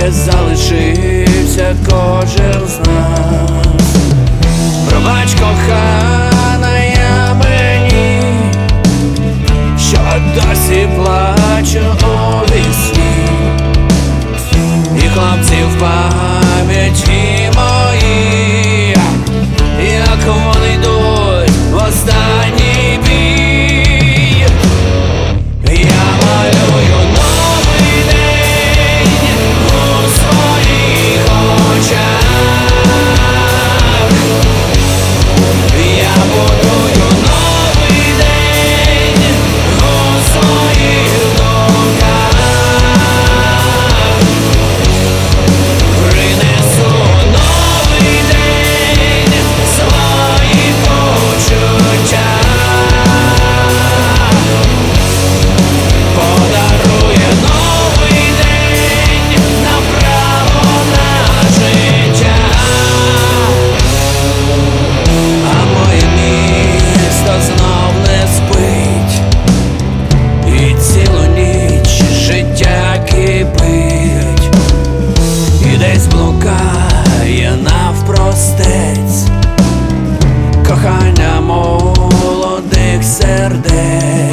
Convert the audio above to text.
де залишився кожен з нас. Пробач, кохана, я мені, що досі плачу у вісні, і хлопці в пам'яті мої, як вони йдуть в останній бій. Я малюю новий день у своїх очах. Я будую новий день у своїх думках. Принесу новий день свої почуття. Подарує новий день на право на життя. А моє місто знов не спить, і цілу ніч життя кипить, і десь блукає навпростець кохання молодих сердець.